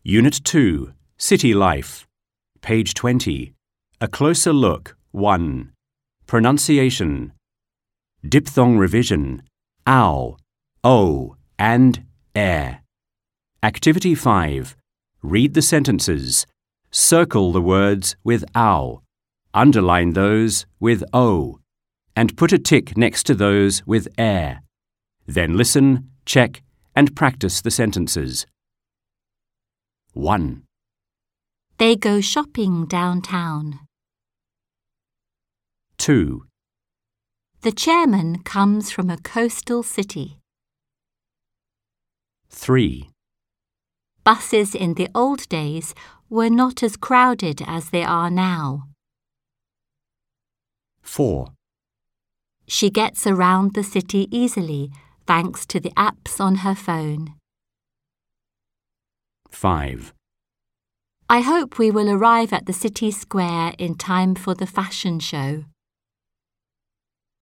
Unit 2, City Life. Page 20. A Closer Look, 1. Pronunciation. Diphthong revision. Ow, O, and air. Activity 5. Read the sentences. Circle the words with ow. Underline those with o. And put a tick next to those with air. Then listen, check, and practice the sentences. 1. They go shopping downtown. 2. The chairman comes from a coastal city. 3. Buses in the old days were not as crowded as they are now. 4. She gets around the city easily thanks to the apps on her phone. 5. I hope we will arrive at the city square in time for the fashion show.